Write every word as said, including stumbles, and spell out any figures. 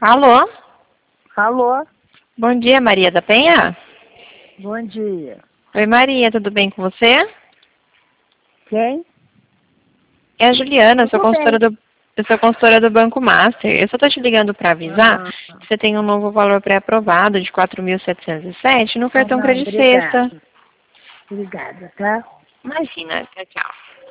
Alô? Alô? Bom dia, Maria da Penha? Bom dia. Oi, Maria, tudo bem com você? Quem? É a Juliana, eu sou Tudo consultora bem. do, eu sou consultora do Banco Master. Eu só estou te ligando para avisar Ah, que você tem um novo valor pré-aprovado de quatro mil setecentos e sete no ah, cartão não, Credit Sexta. obrigada. Obrigada, tá? Imagina, tchau, tchau.